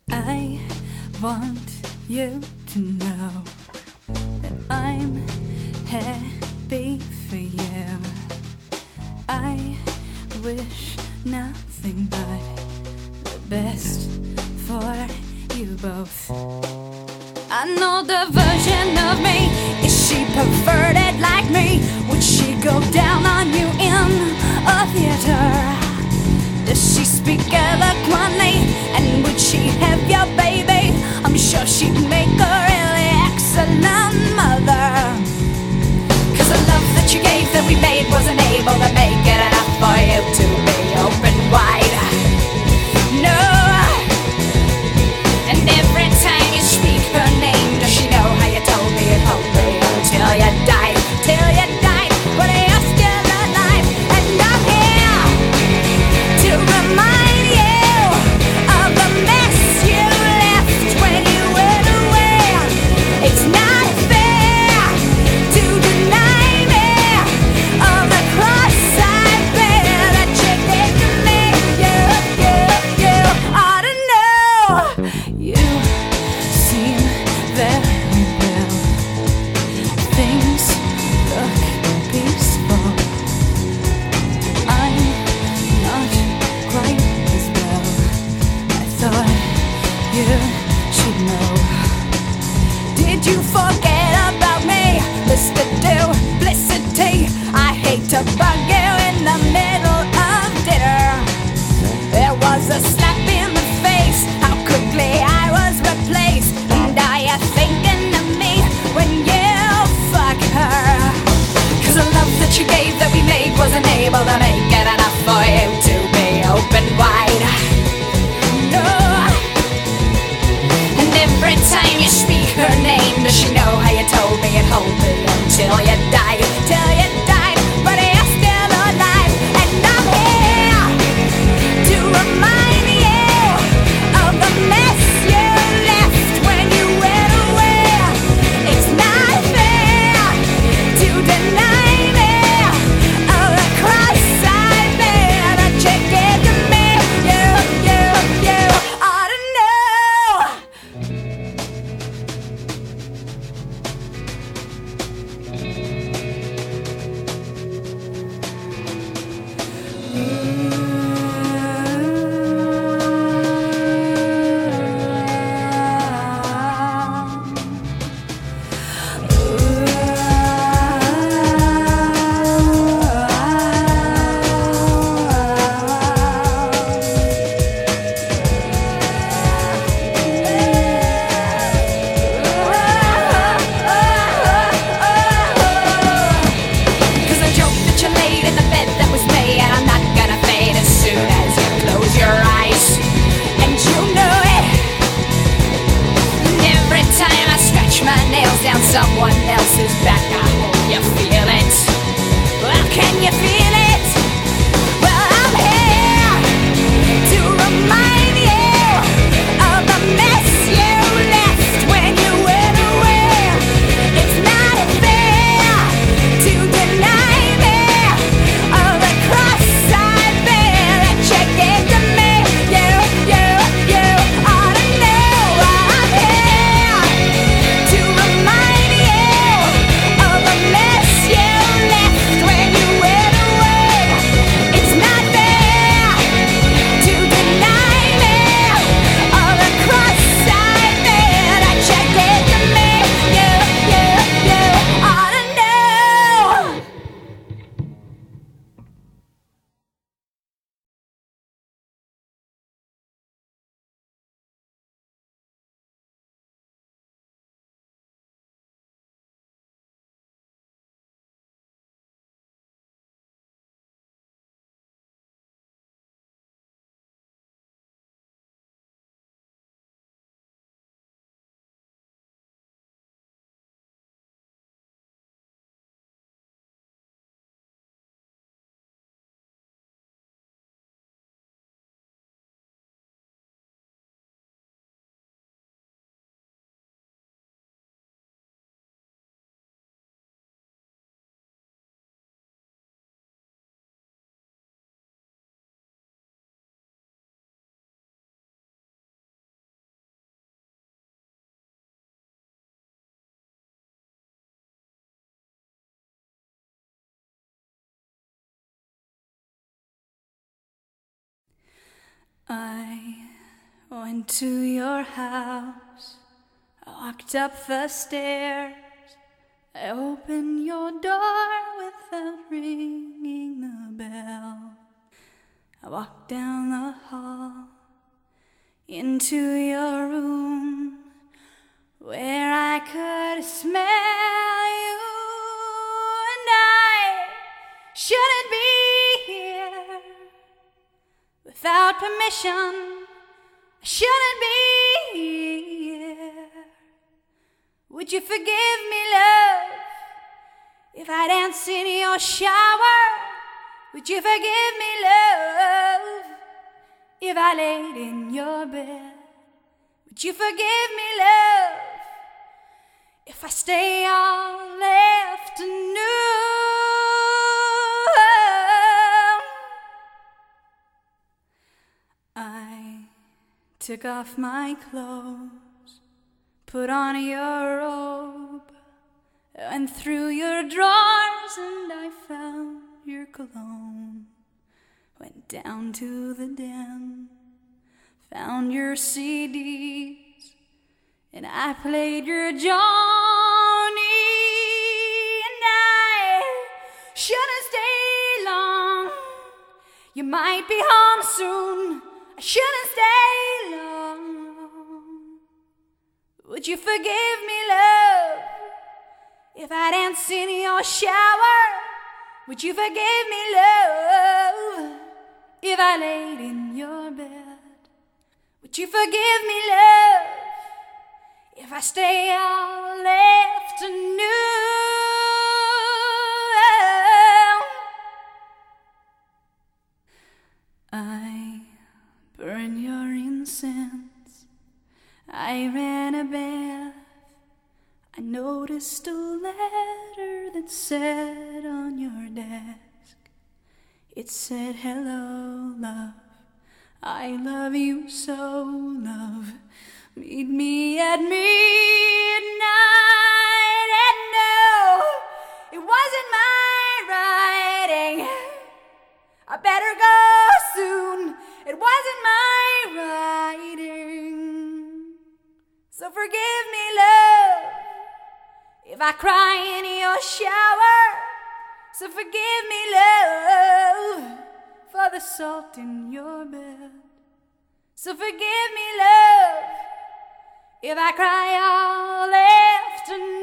I want you to know that I'm happy for you. I wish nothing but the best for you both. I know the version of me. Is she perverted like me? Would she go down on you in a theater? Does she speak eloquently? And would she have your baby? I'm sure she'd make a really excellent mother. Cause the love that you gave that we made wasn't able to make it enough for you to be open wide. No. And every time you speak her name, does she know how you told me you'd hold me until you died? Till you died, but you're still alive. And I'm here to remind you of the mess you left when you went away. It's not fair to deny me of the cross I bear that you gave to me. You ought to know. You seem very well. Things look peaceful. I'm not quite as well. I thought you should know. Did you forget about me, Mr. Duplicity? I hate to bug you in the middle of dinner. There was a slap in the face, how quickly I was replaced. And are you thinking of me when you fuck her? Cause the love that you gave that we made wasn't able to make it enough for you to be open wide. No. I went to your house, I walked up the stairs, I opened your door without ringing the bell. I walked down the hall into your room where I could smell you, and I shouldn't be here without permission. I shouldn't be here. Would you forgive me, love, if I dance in your shower? Would you forgive me, love, if I laid in your bed? Would you forgive me, love, if I stay all afternoon? I took off my clothes, put on your robe, went through your drawers and I found your cologne. Went down to the den, found your CDs, and I played your Johnny. And I shouldn't stay long, you might be home soon. I shouldn't stay long. Would you forgive me, love, if I dance in your shower? Would you forgive me, love, if I laid in your bed? Would you forgive me, love, if I stay all afternoon? I burn your incense, I ran a bath, I noticed a letter that sat on your desk. It said, hello, love, I love you so, love, meet me at midnight. And no, it wasn't my writing, I better go soon, it wasn't my writing. So forgive me, love, if I cry in your shower. So forgive me, love, for the salt in your bed. So forgive me, love, if I cry all afternoon.